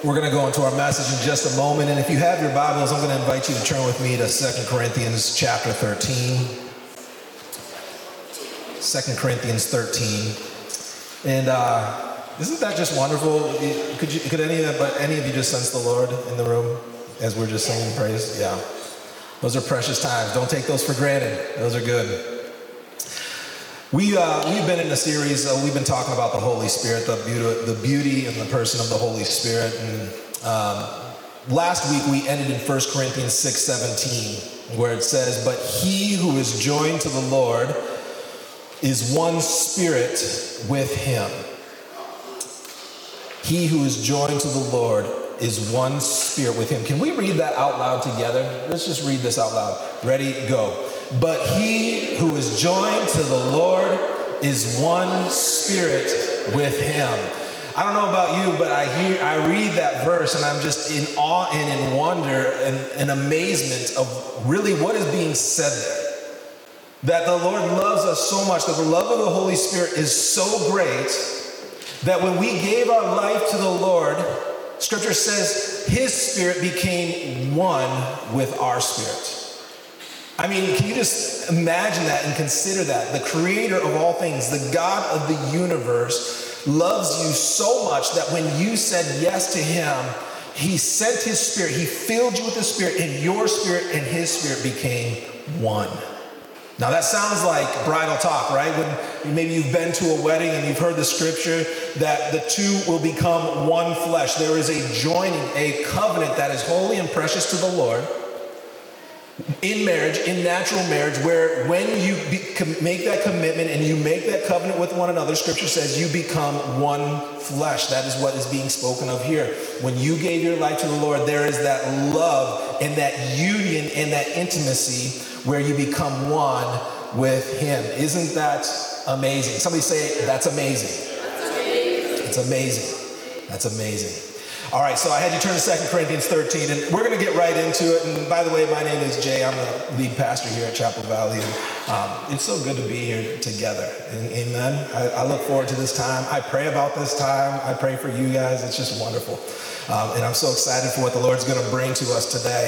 We're going to go into our message in just a moment. And if you have your Bibles, I'm going to invite you to turn with me to 2 Corinthians chapter 13. 2 Corinthians 13. And isn't that just wonderful? Could any of you just sense the Lord in the room as we're just singing praise? Yeah. Those are precious times. Don't take those for granted. Those are good. We've been in a series, we've been talking about the Holy Spirit, the beauty and the person of the Holy Spirit. And last week we ended in 1 Corinthians 6:17, where it says, "But he who is joined to the Lord is one spirit with him." He who is joined to the Lord is one spirit with him. Can we read that out loud together? Let's just read this out loud. Ready, go. "But he who is joined to the Lord is one spirit with him." I don't know about you, but I read that verse and I'm just in awe and in wonder and in amazement of really what is being said there. That the Lord loves us so much, that the love of the Holy Spirit is so great that when we gave our life to the Lord, Scripture says his spirit became one with our spirit. I mean, can you just imagine that and consider that? The creator of all things, the God of the universe, loves you so much that when you said yes to him, he sent his spirit, he filled you with his spirit, and your spirit and his spirit became one. Now that sounds like bridal talk, right? When maybe you've been to a wedding and you've heard the scripture that the two will become one flesh. There is a joining, a covenant that is holy and precious to the Lord in marriage, in natural marriage, where when you make that commitment and you make that covenant with one another, Scripture says you become one flesh. That is what is being spoken of here. When you gave your life to the Lord, there is that love and that union and that intimacy where you become one with him. Isn't that amazing? Somebody say, that's amazing. That's amazing. It's amazing. That's amazing. All right, so I had you turn to 2 Corinthians 13, and we're going to get right into it. And by the way, my name is Jay. I'm the lead pastor here at Chapel Valley. And it's so good to be here together. And, amen. I look forward to this time. I pray about this time. I pray for you guys. It's just wonderful. And I'm so excited for what the Lord's going to bring to us today.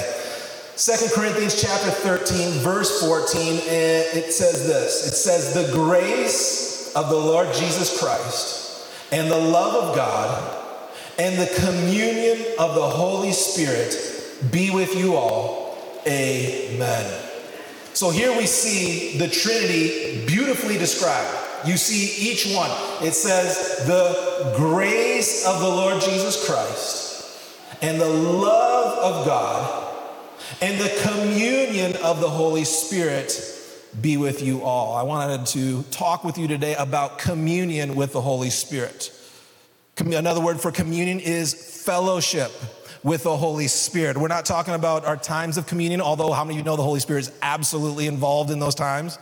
2 Corinthians chapter 13, verse 14, and it says this. It says, "The grace of the Lord Jesus Christ and the love of God and the communion of the Holy Spirit be with you all. Amen." So here we see the Trinity beautifully described. You see each one. It says the grace of the Lord Jesus Christ and the love of God and the communion of the Holy Spirit be with you all. I wanted to talk with you today about communion with the Holy Spirit. Another word for communion is fellowship with the Holy Spirit. We're not talking about our times of communion, although how many of you know the Holy Spirit is absolutely involved in those times?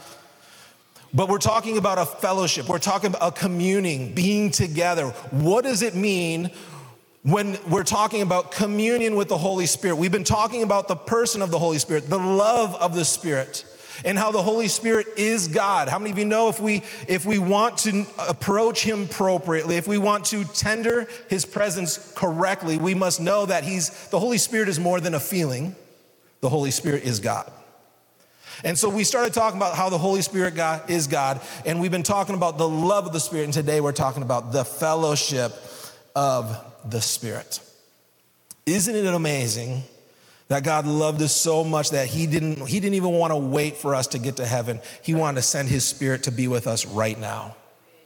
But we're talking about a fellowship. We're talking about a communing, being together. What does it mean when we're talking about communion with the Holy Spirit? We've been talking about the person of the Holy Spirit, the love of the Spirit, and how the Holy Spirit is God. How many of you know if we want to approach him appropriately, if we want to tender his presence correctly, we must know that the Holy Spirit is more than a feeling. The Holy Spirit is God. And so we started talking about how the Holy Spirit is God, and we've been talking about the love of the Spirit, and today we're talking about the fellowship of the Spirit. Isn't it amazing that God loved us so much that he didn't even want to wait for us to get to heaven. He wanted to send his Spirit to be with us right now.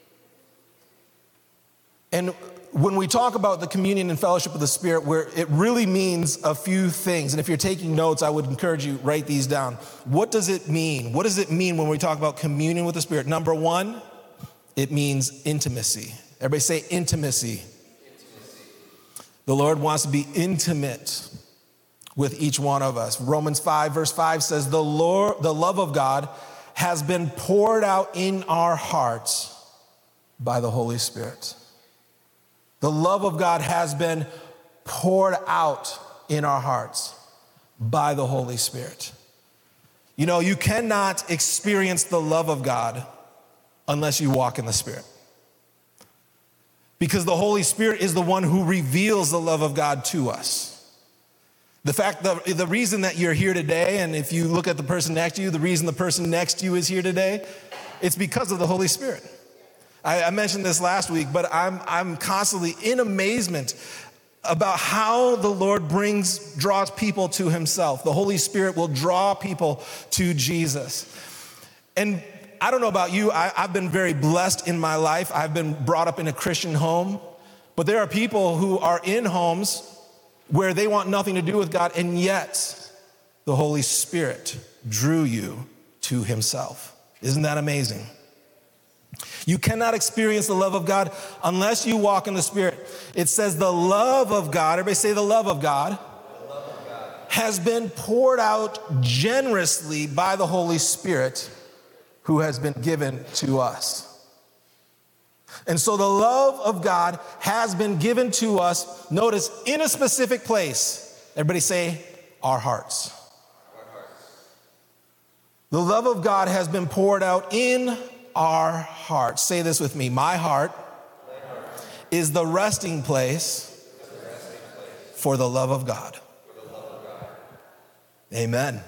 And when we talk about the communion and fellowship of the Spirit, where it really means a few things. And if you're taking notes, I would encourage you, write these down. What does it mean? What does it mean when we talk about communion with the Spirit? Number one, it means intimacy. Everybody say intimacy. The Lord wants to be intimate with each one of us. Romans 5 verse 5 says, the love of God has been poured out in our hearts by the Holy Spirit. The love of God has been poured out in our hearts by the Holy Spirit. You know, you cannot experience the love of God unless you walk in the Spirit. because the Holy Spirit is the one who reveals the love of God to us. The reason that you're here today, and if you look at the person next to you, the reason the person next to you is here today, it's because of the Holy Spirit. I mentioned this last week, but I'm constantly in amazement about how the Lord draws people to himself. The Holy Spirit will draw people to Jesus. And I don't know about you, I've been very blessed in my life. I've been brought up in a Christian home, but there are people who are in homes where they want nothing to do with God, and yet the Holy Spirit drew you to himself. Isn't that amazing? You cannot experience the love of God unless you walk in the Spirit. It says the love of God, everybody say the love of God, has been poured out generously by the Holy Spirit who has been given to us. And so the love of God has been given to us, notice, in a specific place. Everybody say, our hearts. The love of God has been poured out in our hearts. Say this with me. My heart is the resting place for the love of God. Amen.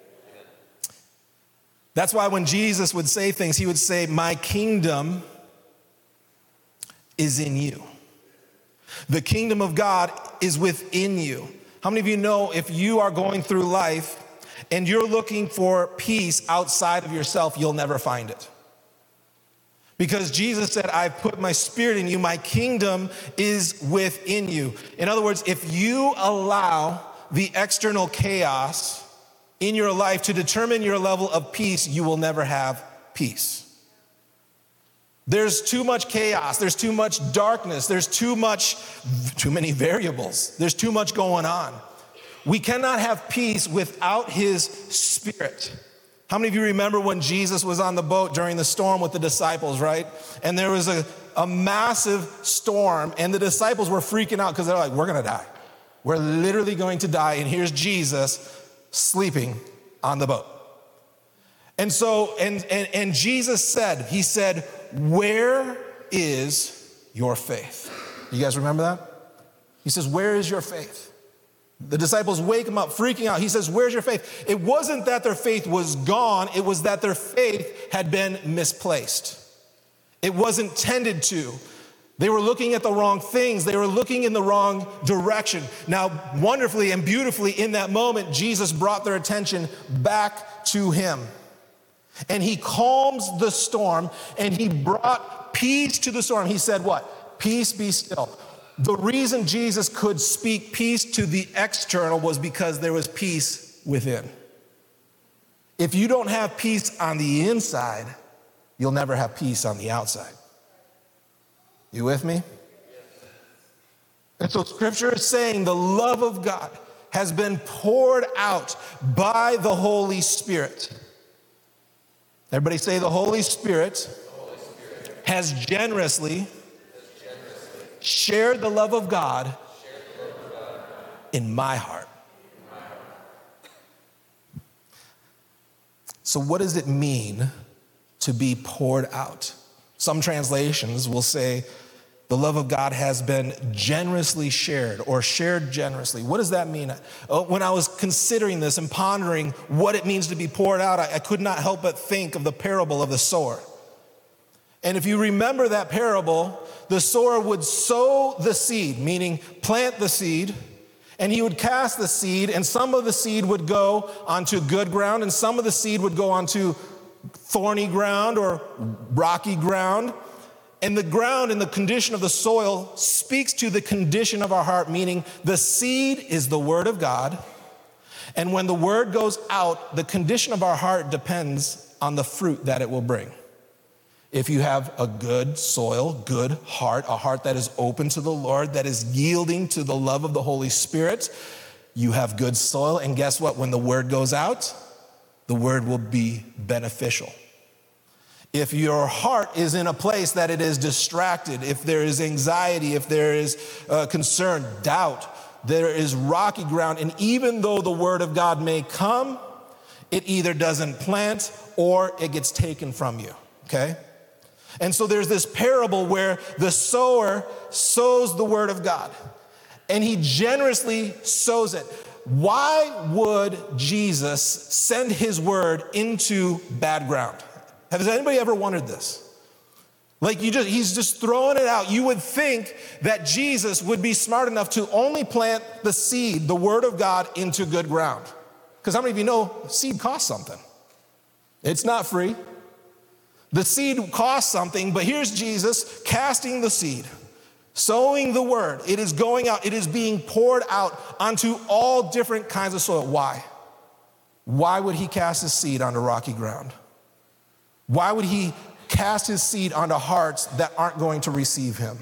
That's why when Jesus would say things, he would say, my kingdom is in you. The kingdom of God is within you. How many of you know if you are going through life and you're looking for peace outside of yourself, you'll never find it? Because Jesus said, I've put my spirit in you, my kingdom is within you. In other words, if you allow the external chaos in your life to determine your level of peace, you will never have peace. There's too much chaos, there's too much darkness, there's too many variables, there's too much going on. We cannot have peace without his Spirit. How many of you remember when Jesus was on the boat during the storm with the disciples, right? And there was a massive storm, and the disciples were freaking out because they're like, we're gonna die. We're literally going to die, and here's Jesus sleeping on the boat. And so, and Jesus said, he said, where is your faith? You guys remember that? He says, where is your faith? The disciples wake him up, freaking out. He says, where's your faith? It wasn't that their faith was gone. It was that their faith had been misplaced. It wasn't tended to. They were looking at the wrong things. They were looking in the wrong direction. Now, wonderfully and beautifully in that moment, Jesus brought their attention back to him. And he calms the storm, and he brought peace to the storm. He said what? Peace, be still. The reason Jesus could speak peace to the external was because there was peace within. If you don't have peace on the inside, you'll never have peace on the outside. You with me? And so Scripture is saying the love of God has been poured out by the Holy Spirit. Everybody say the Holy Spirit has generously shared the love of God in my heart. So what does it mean to be poured out? Some translations will say the love of God has been generously shared or shared generously. What does that mean? When I was considering this and pondering what it means to be poured out, I could not help but think of the parable of the sower. And if you remember that parable, the sower would sow the seed, meaning plant the seed, and he would cast the seed, and some of the seed would go onto good ground, and some of the seed would go onto thorny ground or rocky ground. And the ground and the condition of the soil speaks to the condition of our heart, meaning the seed is the word of God. And when the word goes out, the condition of our heart depends on the fruit that it will bring. If you have a good soil, good heart, a heart that is open to the Lord, that is yielding to the love of the Holy Spirit, you have good soil. And guess what? When the word goes out, the word will be beneficial. If your heart is in a place that it is distracted, if there is anxiety, if there is concern, doubt, there is rocky ground, and even though the word of God may come, it either doesn't plant or it gets taken from you, okay? And so there's this parable where the sower sows the word of God, and he generously sows it. Why would Jesus send his word into bad ground? Has anybody ever wondered this? Like he's just throwing it out. You would think that Jesus would be smart enough to only plant the seed, the word of God, into good ground. Because how many of you know seed costs something? It's not free. The seed costs something, but here's Jesus casting the seed, sowing the word. It is going out. It is being poured out onto all different kinds of soil. Why? Why would he cast his seed onto rocky ground? Why would he cast his seed onto hearts that aren't going to receive him?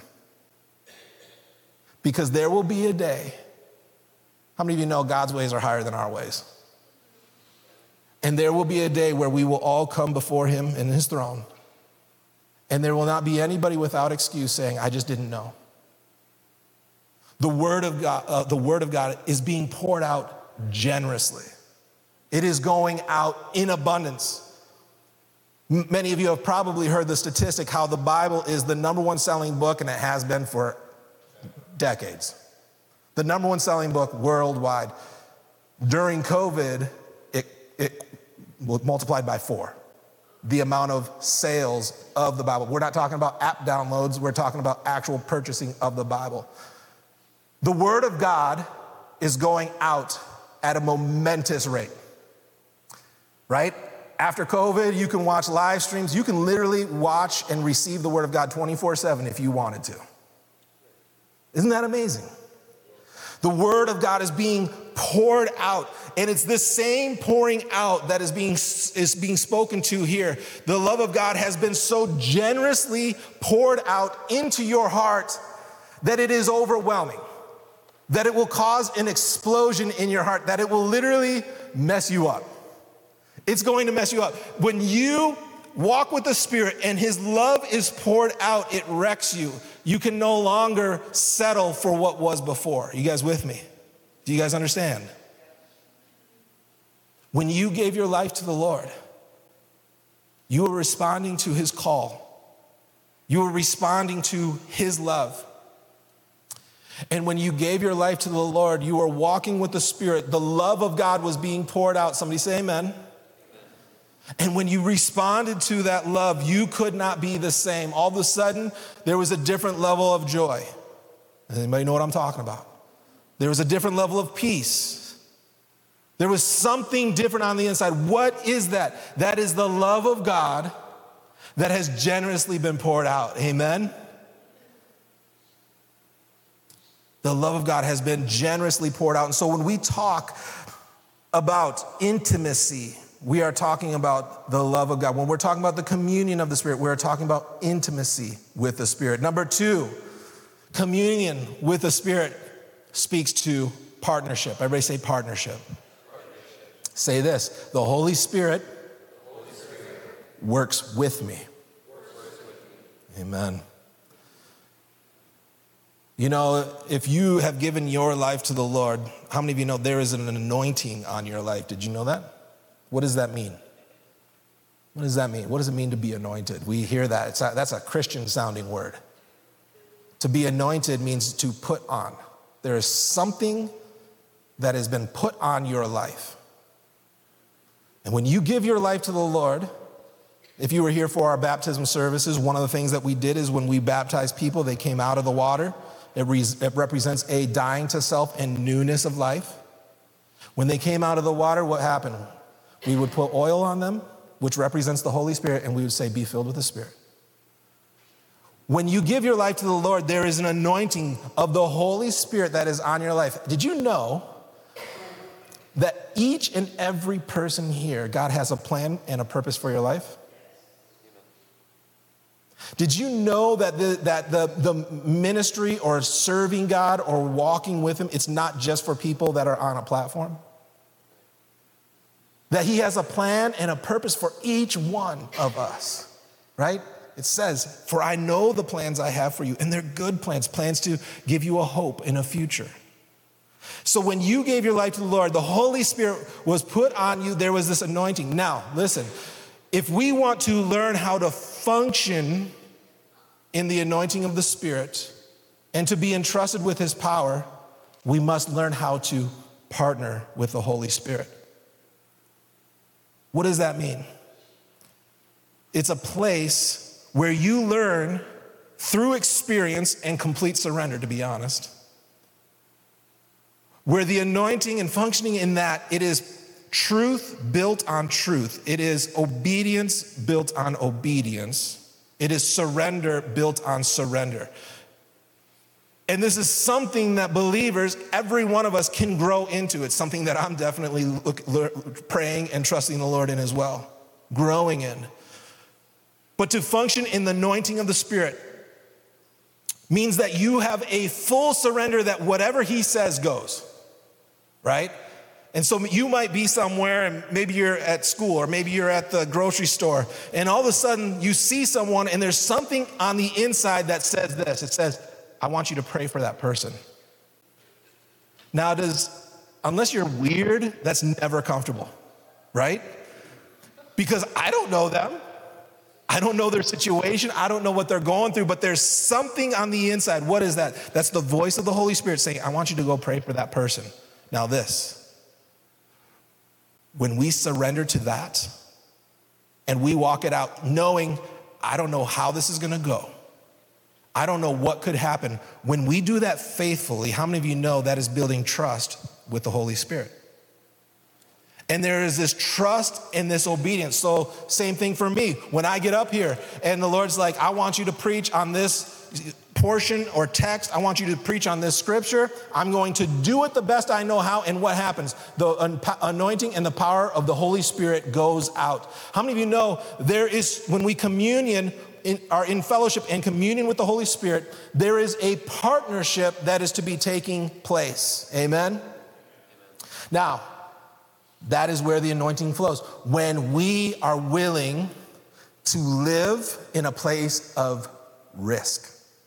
Because there will be a day. How many of you know God's ways are higher than our ways? And there will be a day where we will all come before him in his throne, and there will not be anybody without excuse saying, I just didn't know. The word of God is being poured out generously. It is going out in abundance. Many of you have probably heard the statistic how the Bible is the number one selling book, and it has been for decades. The number one selling book worldwide. During COVID, it multiplied by 4. The amount of sales of the Bible. We're not talking about app downloads. We're talking about actual purchasing of the Bible. The word of God is going out at a momentous rate, right? After COVID, you can watch live streams. You can literally watch and receive the word of God 24/7 if you wanted to. Isn't that amazing? The word of God is being poured out, and it's this same pouring out that is being spoken to here. The love of God has been so generously poured out into your heart that it is overwhelming, that it will cause an explosion in your heart, that it will literally mess you up. It's going to mess you up. When you walk with the Spirit and his love is poured out, it wrecks you. You can no longer settle for what was before. You guys with me? Do you guys understand? When you gave your life to the Lord, you were responding to his call. You were responding to his love. And when you gave your life to the Lord, you were walking with the Spirit. The love of God was being poured out. Somebody say amen. And when you responded to that love, you could not be the same. All of a sudden, there was a different level of joy. Anybody know what I'm talking about? There was a different level of peace. There was something different on the inside. What is that? That is the love of God that has generously been poured out. Amen? The love of God has been generously poured out. And so when we talk about intimacy, we are talking about the love of God. When we're talking about the communion of the Spirit, we're talking about intimacy with the Spirit. Number 2, communion with the Spirit speaks to partnership. Everybody say partnership. Say this, the Holy Spirit works with me. Amen. You know, if you have given your life to the Lord, how many of you know there is an anointing on your life? Did you know that? What does that mean? What does that mean? What does it mean to be anointed? We hear that. That's a Christian sounding word. To be anointed means to put on. There is something that has been put on your life. And when you give your life to the Lord, if you were here for our baptism services, one of the things that we did is when we baptized people, they came out of the water. It represents a dying to self and newness of life. When they came out of the water, what happened? We would put oil on them, which represents the Holy Spirit, and we would say, be filled with the Spirit. When you give your life to the Lord, there is an anointing of the Holy Spirit that is on your life. Did you know that each and every person here, God has a plan and a purpose for your life? Did you know that the ministry or serving God or walking with him, it's not just for people that are on a platform? That he has a plan and a purpose for each one of us, right? It says, for I know the plans I have for you, and they're good plans, plans to give you a hope in a future. So when you gave your life to the Lord, the Holy Spirit was put on you. There was this anointing. Now, listen, if we want to learn how to function in the anointing of the Spirit and to be entrusted with his power, we must learn how to partner with the Holy Spirit. What does that mean? It's a place where you learn through experience and complete surrender, to be honest. Where the anointing and functioning in that, it is truth built on truth. It is obedience built on obedience. It is surrender built on surrender. And this is something that believers, every one of us, can grow into. It's something that I'm definitely praying and trusting the Lord in as well, growing in. But to function in the anointing of the Spirit means that you have a full surrender that whatever he says goes, right? And so you might be somewhere and maybe you're at school or maybe you're at the grocery store and all of a sudden you see someone and there's something on the inside that says this. It says, I want you to pray for that person. Now unless you're weird, that's never comfortable, right? Because I don't know them. I don't know their situation. I don't know what they're going through, but there's something on the inside. What is that? That's the voice of the Holy Spirit saying, I want you to go pray for that person. Now when we surrender to that and we walk it out knowing, I don't know how this is going to go. I don't know what could happen. When we do that faithfully, how many of you know that is building trust with the Holy Spirit? And there is this trust and this obedience. So same thing for me. When I get up here and the Lord's like, I want you to preach on this portion or text. I want you to preach on this scripture. I'm going to do it the best I know how. And what happens? The anointing and the power of the Holy Spirit goes out. How many of you know there is, when we are in fellowship and communion with the Holy Spirit, there is a partnership that is to be taking place. Amen? Now, that is where the anointing flows. When we are willing to live in a place of risk.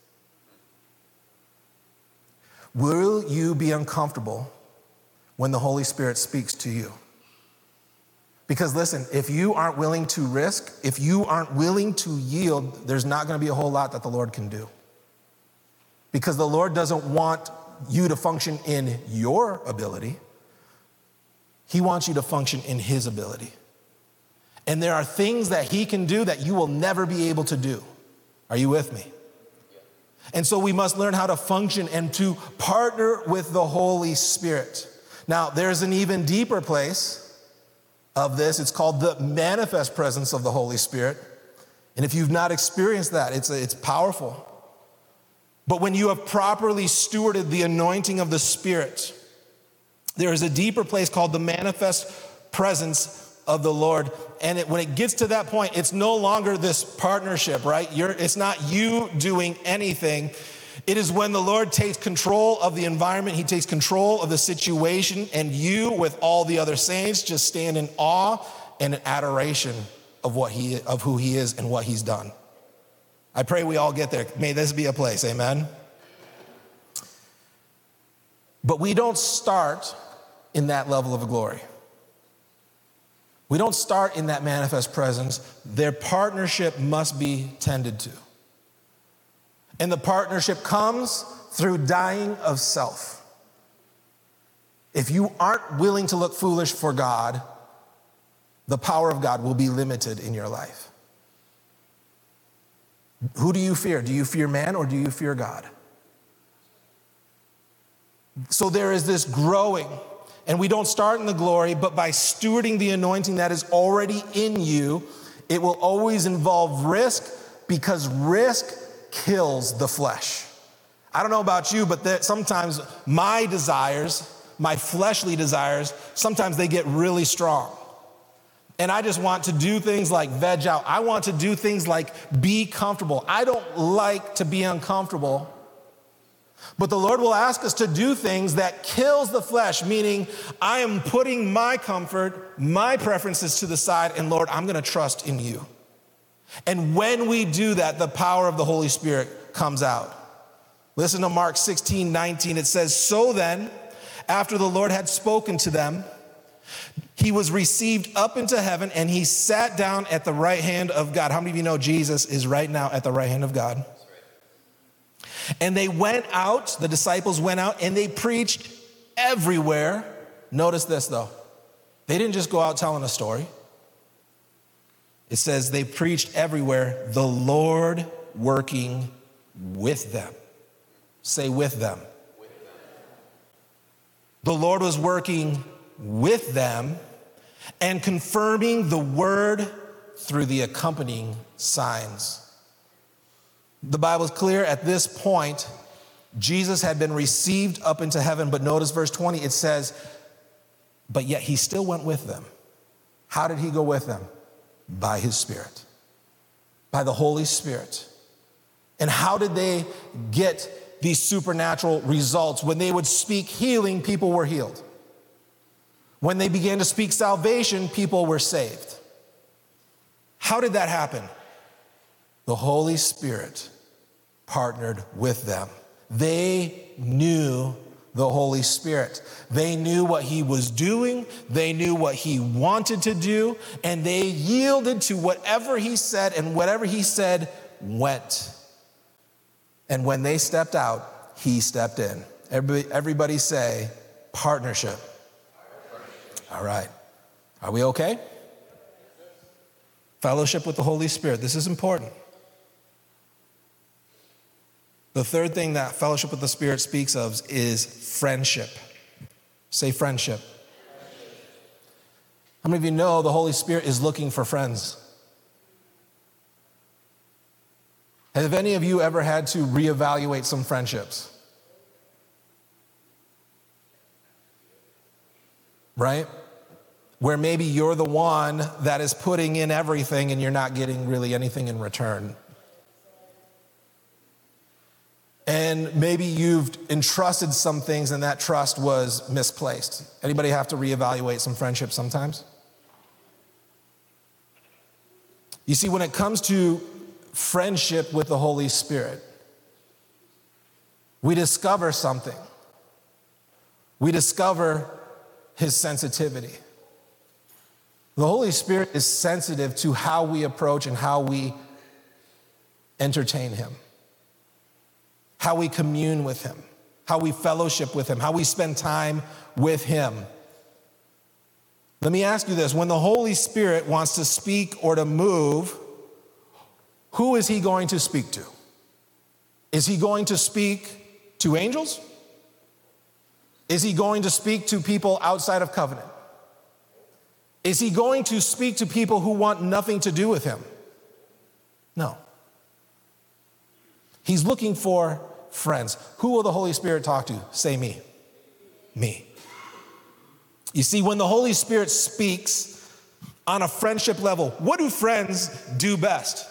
Will you be uncomfortable when the Holy Spirit speaks to you? Because listen, if you aren't willing to risk, if you aren't willing to yield, there's not going to be a whole lot that the Lord can do. Because the Lord doesn't want you to function in your ability. He wants you to function in his ability. And there are things that he can do that you will never be able to do. Are you with me? And so we must learn how to function and to partner with the Holy Spirit. Now, there's an even deeper place of this. It's called the manifest presence of the Holy Spirit. And if you've not experienced that, it's powerful. But when you have properly stewarded the anointing of the Spirit, there is a deeper place called the manifest presence of the Lord. And when it gets to that point, it's no longer this partnership, right? It's not you doing anything. It is when the Lord takes control of the environment, he takes control of the situation, and you, with all the other saints, just stand in awe and in adoration of who he is and what he's done. I pray we all get there. May this be a place, amen? But we don't start in that level of glory. We don't start in that manifest presence. Their partnership must be tended to. And the partnership comes through dying of self. If you aren't willing to look foolish for God, the power of God will be limited in your life. Who do you fear? Do you fear man or do you fear God? So there is this growing, and we don't start in the glory, but by stewarding the anointing that is already in you, it will always involve risk, because risk kills the flesh. I don't know about you, but sometimes my desires, my fleshly desires, sometimes they get really strong. And I just want to do things like veg out. I want to do things like be comfortable. I don't like to be uncomfortable. But the Lord will ask us to do things that kills the flesh, meaning I am putting my comfort, my preferences to the side, and Lord, I'm going to trust in you. And when we do that, the power of the Holy Spirit comes out. Listen to Mark 16:19. It says, so then, after the Lord had spoken to them, he was received up into heaven and he sat down at the right hand of God. How many of you know Jesus is right now at the right hand of God? And they went out, the disciples went out, and they preached everywhere. Notice this, though. They didn't just go out telling a story. It says they preached everywhere, the Lord working with them. Say with them. The Lord was working with them and confirming the word through the accompanying signs. The Bible is clear at this point. Jesus had been received up into heaven, but notice verse 20, it says, but yet he still went with them. How did he go with them? By his Spirit, by the Holy Spirit. And how did they get these supernatural results? When they would speak healing, people were healed. When they began to speak salvation, people were saved. How did that happen? The Holy Spirit partnered with them. They knew the Holy Spirit. They knew what he was doing. They knew what he wanted to do, and they yielded to whatever he said, and whatever he said went. And when they stepped out, he stepped in. Everybody say, partnership. All right. Are we okay? Fellowship with the Holy Spirit. This is important. The third thing that fellowship with the Spirit speaks of is friendship. Say friendship. How many of you know the Holy Spirit is looking for friends? Have any of you ever had to reevaluate some friendships? Right? Where maybe you're the one that is putting in everything and you're not getting really anything in return. And maybe you've entrusted some things and that trust was misplaced. Anybody have to reevaluate some friendships sometimes? You see, when it comes to friendship with the Holy Spirit, we discover something. We discover his sensitivity. The Holy Spirit is sensitive to how we approach and how we entertain him, how we commune with him, how we fellowship with him, how we spend time with him. Let me ask you this. When the Holy Spirit wants to speak or to move, who is he going to speak to? Is he going to speak to angels? Is he going to speak to people outside of covenant? Is he going to speak to people who want nothing to do with him? No. He's looking for friends. Who will the Holy Spirit talk to? Say me. Me. You see, when the Holy Spirit speaks on a friendship level, what do friends do best?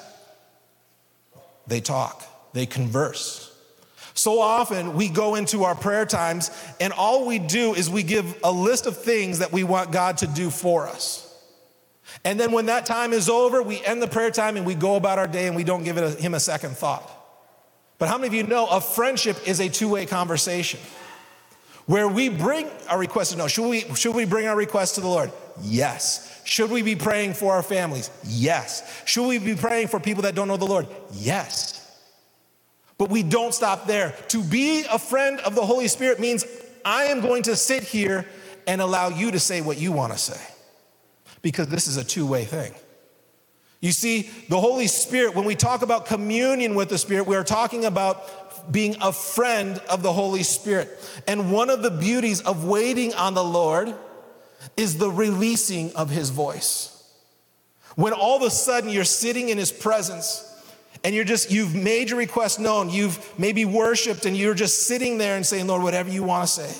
They talk, they converse. So often we go into our prayer times and all we do is we give a list of things that we want God to do for us. And then when that time is over, we end the prayer time and we go about our day and we don't give him a second thought. But how many of you know a friendship is a two-way conversation where we bring our requests to know? Should we bring our requests to the Lord? Yes. Should we be praying for our families? Yes. Should we be praying for people that don't know the Lord? Yes. But we don't stop there. To be a friend of the Holy Spirit means I am going to sit here and allow you to say what you want to say, because this is a two-way thing. You see, the Holy Spirit, when we talk about communion with the Spirit, we are talking about being a friend of the Holy Spirit. And one of the beauties of waiting on the Lord is the releasing of his voice. When all of a sudden you're sitting in his presence and you've made your request known, you've maybe worshiped and you're just sitting there and saying, Lord, whatever you want to say.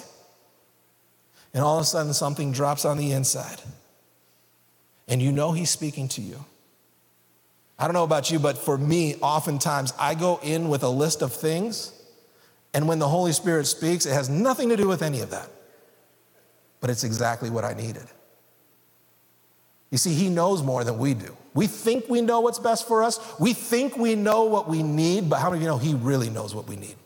And all of a sudden something drops on the inside and you know he's speaking to you. I don't know about you, but for me, oftentimes I go in with a list of things, and when the Holy Spirit speaks, it has nothing to do with any of that. But it's exactly what I needed. You see, he knows more than we do. We think we know what's best for us. We think we know what we need, but how many of you know he really knows what we need?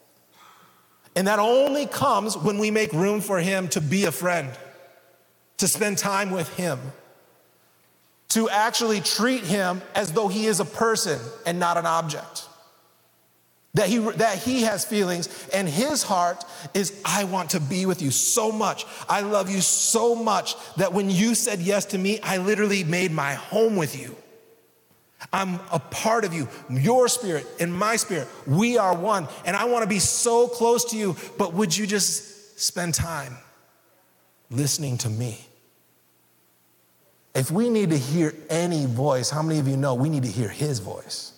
And that only comes when we make room for him to be a friend, to spend time with him, to actually treat him as though he is a person and not an object. that he has feelings, and his heart is, I want to be with you so much. I love you so much that when you said yes to me, I literally made my home with you. I'm a part of you, your spirit and my spirit. We are one, and I want to be so close to you, but would you just spend time listening to me? If we need to hear any voice, how many of you know we need to hear his voice?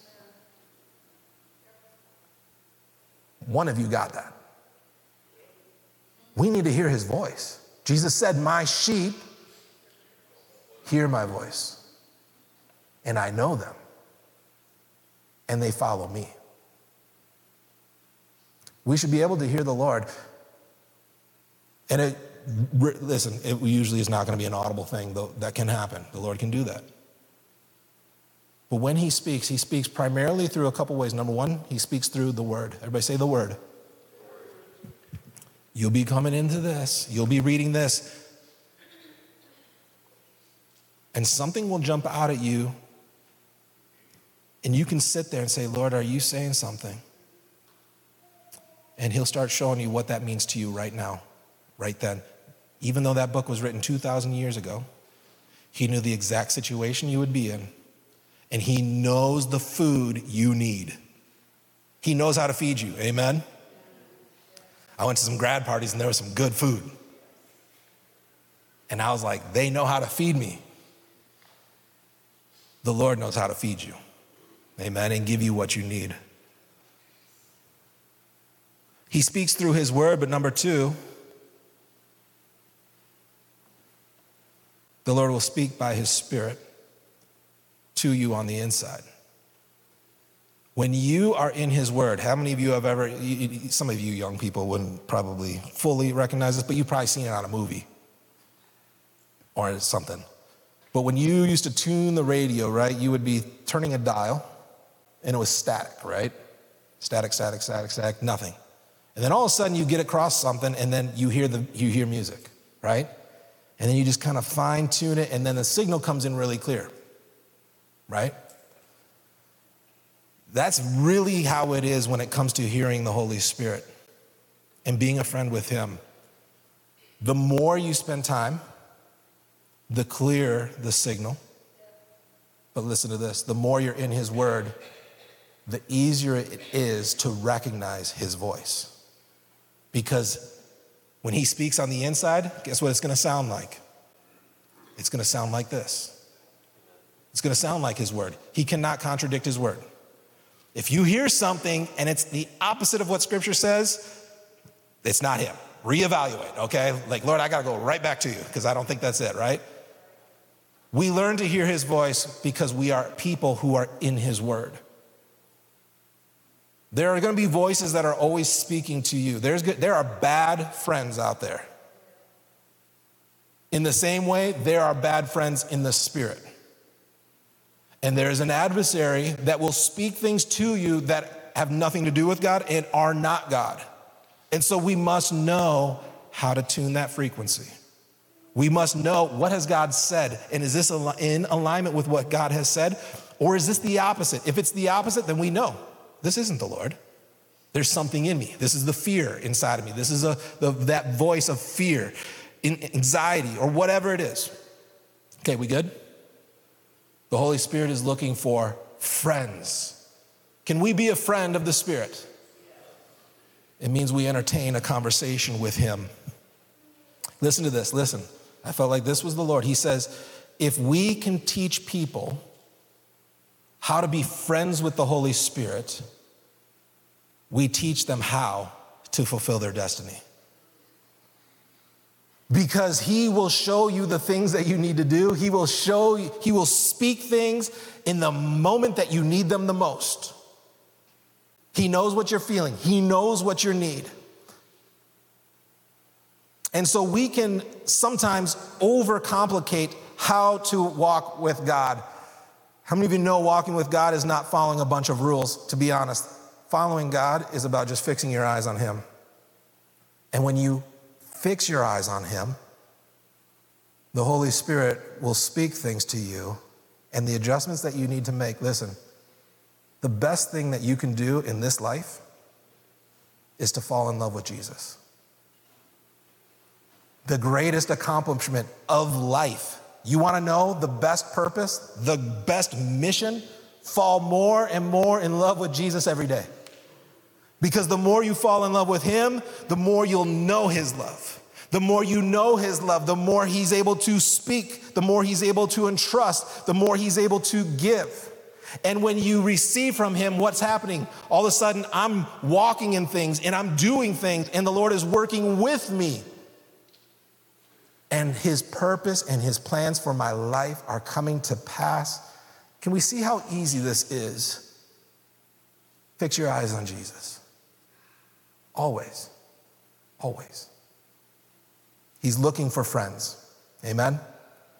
One of you got that. We need to hear his voice. Jesus said, my sheep hear my voice, and I know them, and they follow me. We should be able to hear the Lord. And it usually is not going to be an audible thing, though that can happen. The Lord can do that. But when he speaks primarily through a couple ways. Number one, he speaks through the word. Everybody say the word. You'll be coming into this. You'll be reading this. And something will jump out at you. And you can sit there and say, Lord, are you saying something? And he'll start showing you what that means to you right now, right then. Even though that book was written 2,000 years ago, he knew the exact situation you would be in. And he knows the food you need. He knows how to feed you, amen? I went to some grad parties and there was some good food. And I was like, they know how to feed me. The Lord knows how to feed you, amen, and give you what you need. He speaks through his word, but number two, the Lord will speak by his Spirit to you on the inside. When you are in his word, how many of you have ever, some of you young people wouldn't probably fully recognize this, but you've probably seen it on a movie or something. But when you used to tune the radio, right, you would be turning a dial and it was static, right? Static, nothing. And then all of a sudden you get across something and then you hear music, right? And then you just kind of fine tune it and then the signal comes in really clear. Right? That's really how it is when it comes to hearing the Holy Spirit and being a friend with him. The more you spend time, the clearer the signal. But listen to this, the more you're in his word, the easier it is to recognize his voice. Because when he speaks on the inside, guess what it's going to sound like? It's going to sound like this. It's going to sound like his word. He cannot contradict his word. If you hear something and it's the opposite of what scripture says, it's not him. Reevaluate, okay? Like, Lord, I got to go right back to you because I don't think that's it, right? We learn to hear his voice because we are people who are in his word. There are going to be voices that are always speaking to you. There are bad friends out there. In the same way, there are bad friends in the spirit. And there's an adversary that will speak things to you that have nothing to do with God and are not God. And so we must know how to tune that frequency. We must know, what has God said? And is this in alignment with what God has said? Or is this the opposite? If it's the opposite, then we know this isn't the Lord. There's something in me. This is the fear inside of me. This is that voice of fear, anxiety, or whatever it is. Okay, we good? The Holy Spirit is looking for friends. Can we be a friend of the Spirit? It means we entertain a conversation with him. Listen to this, listen. I felt like this was the Lord. He says, if we can teach people how to be friends with the Holy Spirit, we teach them how to fulfill their destiny. Because he will show you the things that you need to do. He will speak things in the moment that you need them the most. He knows what you're feeling. He knows what you need. And so we can sometimes overcomplicate how to walk with God. How many of you know walking with God is not following a bunch of rules? To be honest, following God is about just fixing your eyes on him. And when you fix your eyes on him, the Holy Spirit will speak things to you and the adjustments that you need to make. Listen, the best thing that you can do in this life is to fall in love with Jesus. The greatest accomplishment of life. You want to know the best purpose, the best mission? Fall more and more in love with Jesus every day. Because the more you fall in love with him, the more you'll know his love. The more you know his love, the more he's able to speak, the more he's able to entrust, the more he's able to give. And when you receive from him, what's happening? All of a sudden, I'm walking in things and I'm doing things and the Lord is working with me. And his purpose and his plans for my life are coming to pass. Can we see how easy this is? Fix your eyes on Jesus. Always. Always. He's looking for friends. Amen? Amen.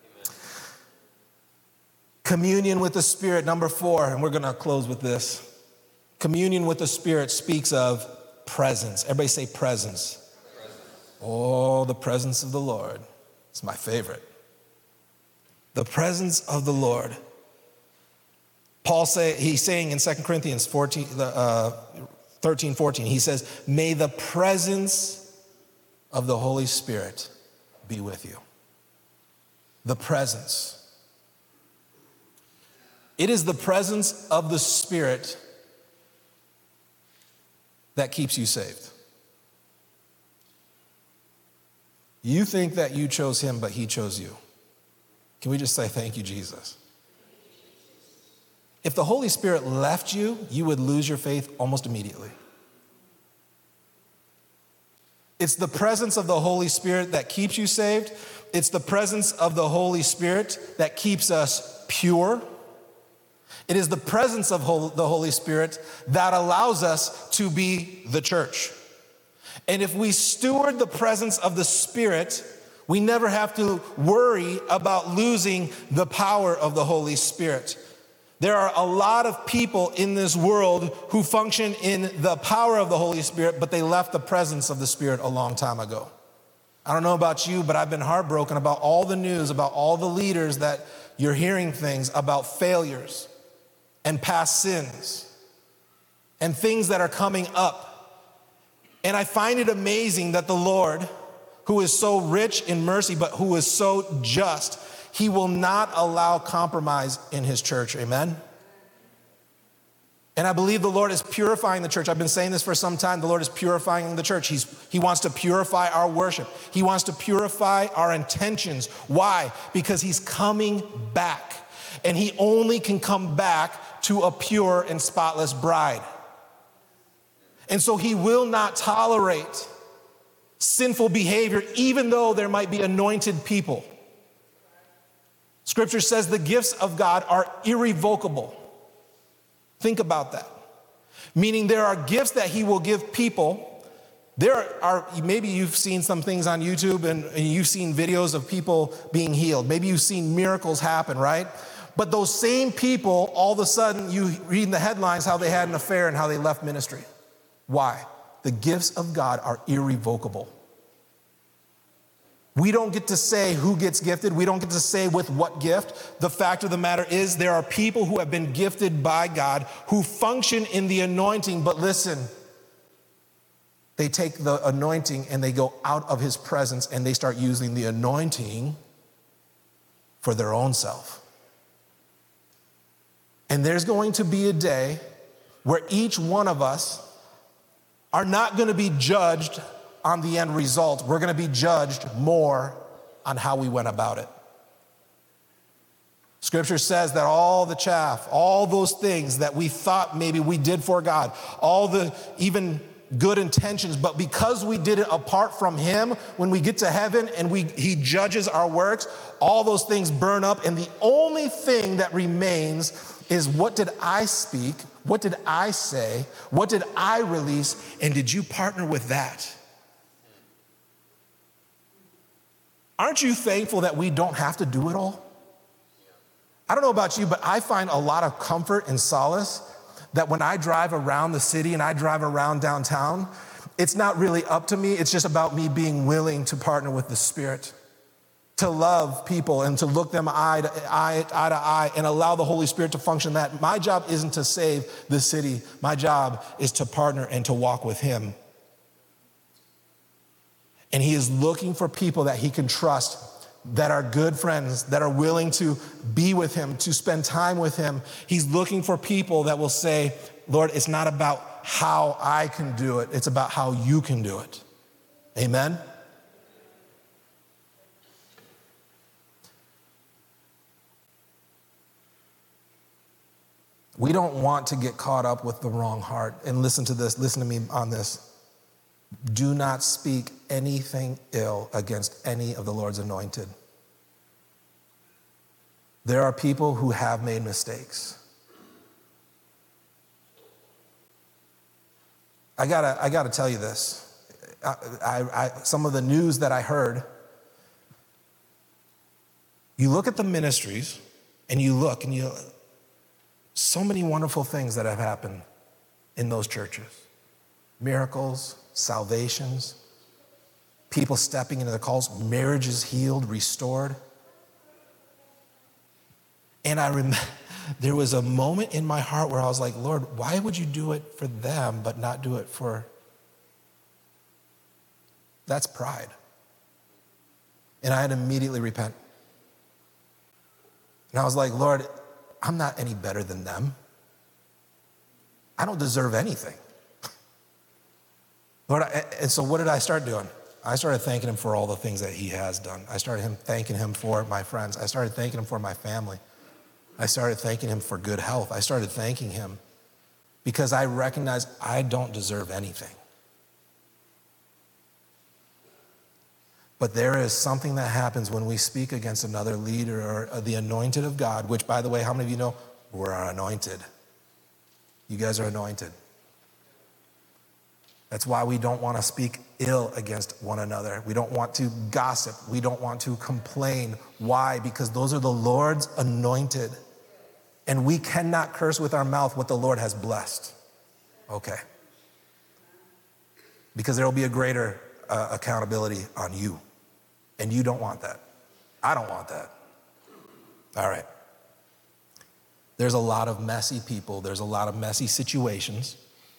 Communion with the Spirit, number 4, and we're going to close with this. Communion with the Spirit speaks of presence. Everybody say presence. Oh, the presence of the Lord. It's my favorite. The presence of the Lord. He's saying in 2 Corinthians 13:14, he says, may the presence of the Holy Spirit be with you. The presence. It is the presence of the Spirit that keeps you saved. You think that you chose him, but he chose you. Can we just say thank you, Jesus? If the Holy Spirit left you, you would lose your faith almost immediately. It's the presence of the Holy Spirit that keeps you saved. It's the presence of the Holy Spirit that keeps us pure. It is the presence of the Holy Spirit that allows us to be the church. And if we steward the presence of the Spirit, we never have to worry about losing the power of the Holy Spirit. There are a lot of people in this world who function in the power of the Holy Spirit, but they left the presence of the Spirit a long time ago. I don't know about you, but I've been heartbroken about all the news, about all the leaders that you're hearing things about failures and past sins and things that are coming up. And I find it amazing that the Lord, who is so rich in mercy, but who is so just, he will not allow compromise in his church. Amen? And I believe the Lord is purifying the church. I've been saying this for some time. The Lord is purifying the church. He wants to purify our worship. He wants to purify our intentions. Why? Because he's coming back. And he only can come back to a pure and spotless bride. And so he will not tolerate sinful behavior, even though there might be anointed people. Scripture says the gifts of God are irrevocable. Think about that. Meaning there are gifts that he will give people. Maybe you've seen some things on YouTube and you've seen videos of people being healed. Maybe you've seen miracles happen, right? But those same people, all of a sudden you read in the headlines how they had an affair and how they left ministry. Why? The gifts of God are irrevocable. We don't get to say who gets gifted. We don't get to say with what gift. The fact of the matter is there are people who have been gifted by God who function in the anointing, but listen, they take the anointing and they go out of his presence and they start using the anointing for their own self. And there's going to be a day where each one of us are not going to be judged on the end result. We're going to be judged more on how we went about it. Scripture says that all the chaff, all those things that we thought maybe we did for God, all the even good intentions, but because we did it apart from him, when we get to heaven and he judges our works, all those things burn up, and the only thing that remains is, what did I speak? What did I say? What did I release? And did you partner with that? Aren't you thankful that we don't have to do it all? I don't know about you, but I find a lot of comfort and solace that when I drive around the city and I drive around downtown, it's not really up to me. It's just about me being willing to partner with the Spirit, to love people and to look them eye to eye and allow the Holy Spirit to function. That my job isn't to save the city. My job is to partner and to walk with him And he is looking for people that he can trust, that are good friends, that are willing to be with him, to spend time with him. He's looking for people that will say, Lord, it's not about how I can do it, it's about how you can do it. Amen? We don't want to get caught up with the wrong heart. And listen to this, listen to me on this. Do not speak anything ill against any of the Lord's anointed. There are people who have made mistakes. I gotta tell you this. Some of the news that I heard, you look at the ministries and you so many wonderful things that have happened in those churches. Miracles, salvations, people stepping into the calls, marriages healed, restored. And I remember there was a moment in my heart where I was like, Lord, why would you do it for them but not do it for... That's pride. And I had to immediately repent. And I was like, Lord, I'm not any better than them. I don't deserve anything. Lord, and so what did I start doing? I started thanking him for all the things that he has done. I started thanking him for my friends. I started thanking him for my family. I started thanking him for good health. I started thanking him because I recognized I don't deserve anything. But there is something that happens when we speak against another leader or the anointed of God, which, by the way, how many of you know we're anointed? You guys are anointed. That's why we don't want to speak ill against one another. We don't want to gossip. We don't want to complain. Why? Because those are the Lord's anointed. And we cannot curse with our mouth what the Lord has blessed. Okay. Because there will be a greater accountability on you. And you don't want that. I don't want that. All right. There's a lot of messy people. There's a lot of messy situations.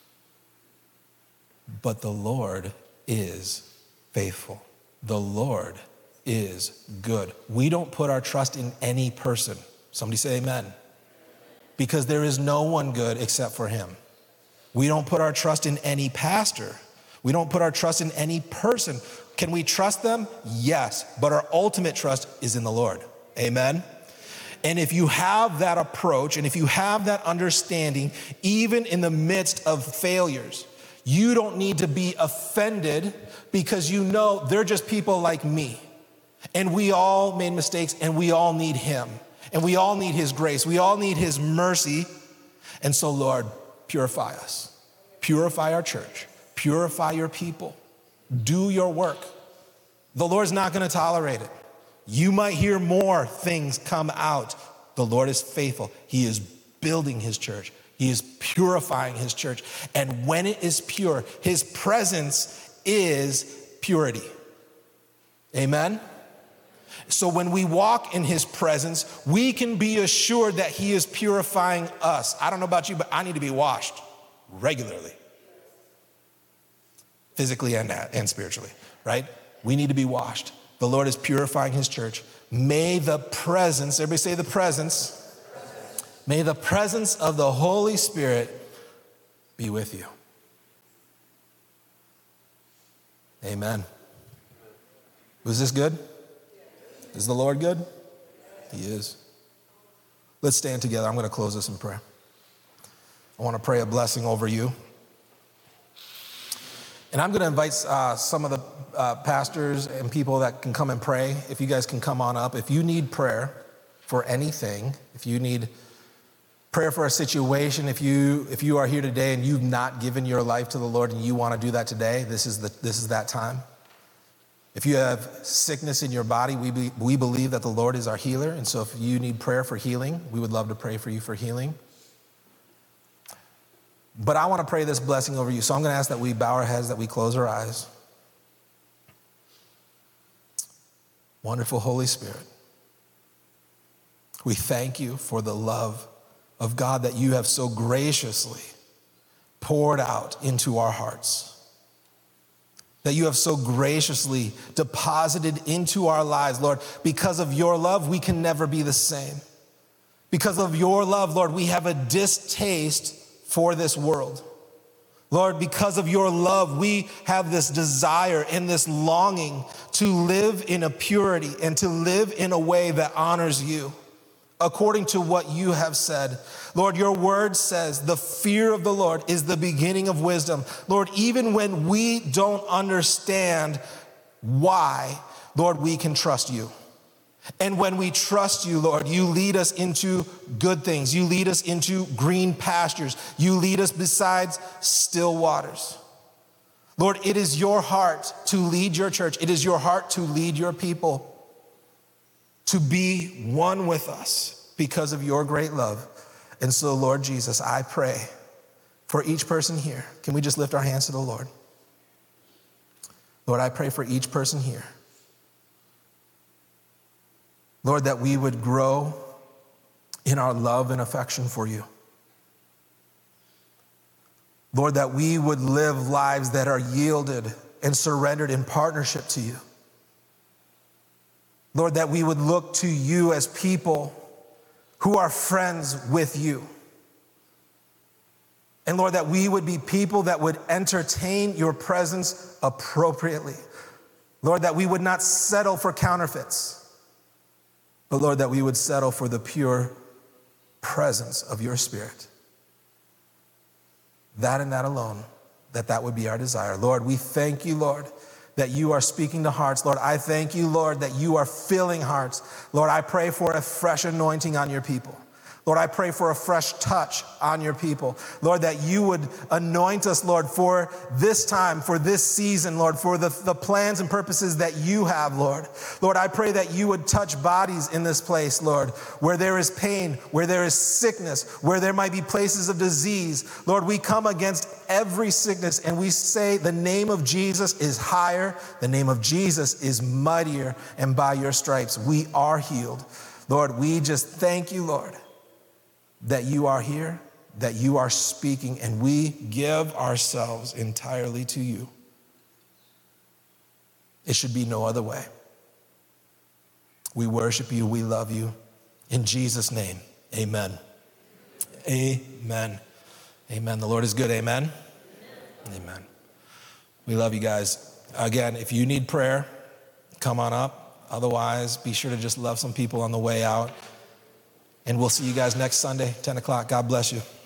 But the Lord is faithful. The Lord is good. We don't put our trust in any person. Somebody say amen. Because there is no one good except for him. We don't put our trust in any pastor. We don't put our trust in any person. Can we trust them? Yes. But our ultimate trust is in the Lord. Amen. And if you have that approach and if you have that understanding, even in the midst of failures, you don't need to be offended because you know they're just people like me. And we all made mistakes and we all need him. And we all need his grace. We all need his mercy. And so, Lord, purify us. Purify our church. Purify your people. Do your work. The Lord's not going to tolerate it. You might hear more things come out. The Lord is faithful. He is building his church. He is purifying his church. And when it is pure, his presence is purity. Amen? So when we walk in his presence, we can be assured that he is purifying us. I don't know about you, but I need to be washed regularly. Physically and spiritually, right? We need to be washed. The Lord is purifying his church. May the presence, everybody say the presence. May the presence of the Holy Spirit be with you. Amen. Was this good? Is the Lord good? He is. Let's stand together. I'm going to close this in prayer. I want to pray a blessing over you. And I'm going to invite some of the pastors and people that can come and pray. If you guys can come on up. If you need prayer for anything, if you need prayer for a situation, if you are here today and you've not given your life to the Lord and you want to do that today, this is that time. If you have sickness in your body, we believe that the Lord is our healer. And so if you need prayer for healing, we would love to pray for you for healing. But I want to pray this blessing over you. So I'm going to ask that we bow our heads, that we close our eyes. Wonderful Holy Spirit, we thank you for the love of God that you have so graciously poured out into our hearts. that you have so graciously deposited into our lives, Lord. Because of your love, we can never be the same. Because of your love, Lord, we have a distaste for this world. Lord, because of your love, we have this desire and this longing to live in a purity and to live in a way that honors you, according to what you have said. Lord, your word says the fear of the Lord is the beginning of wisdom. Lord, even when we don't understand why, Lord, we can trust you. And when we trust you, Lord, you lead us into good things. You lead us into green pastures. You lead us besides still waters. Lord, it is your heart to lead your church. It is your heart to lead your people to be one with us because of your great love. And so, Lord Jesus, I pray for each person here. Can we just lift our hands to the Lord? Lord, I pray for each person here. Lord, that we would grow in our love and affection for you. Lord, that we would live lives that are yielded and surrendered in partnership to you. Lord, that we would look to you as people who are friends with you. And Lord, that we would be people that would entertain your presence appropriately. Lord, that we would not settle for counterfeits, but Lord, that we would settle for the pure presence of your Spirit. That and that alone, that would be our desire. Lord, we thank you, Lord, that you are speaking to hearts. Lord, I thank you, Lord, that you are filling hearts. Lord, I pray for a fresh anointing on your people. Lord, I pray for a fresh touch on your people. Lord, that you would anoint us, Lord, for this time, for this season, Lord, for the plans and purposes that you have, Lord. Lord, I pray that you would touch bodies in this place, Lord, where there is pain, where there is sickness, where there might be places of disease. Lord, we come against every sickness and we say the name of Jesus is higher, the name of Jesus is mightier, and by your stripes we are healed. Lord, we just thank you, Lord, that you are here, that you are speaking, and we give ourselves entirely to you. It should be no other way. We worship you, we love you. In Jesus' name, amen. Amen. Amen. The Lord is good, amen? Amen. We love you guys. Again, if you need prayer, come on up. Otherwise, be sure to just love some people on the way out. And we'll see you guys next Sunday, 10 o'clock. God bless you.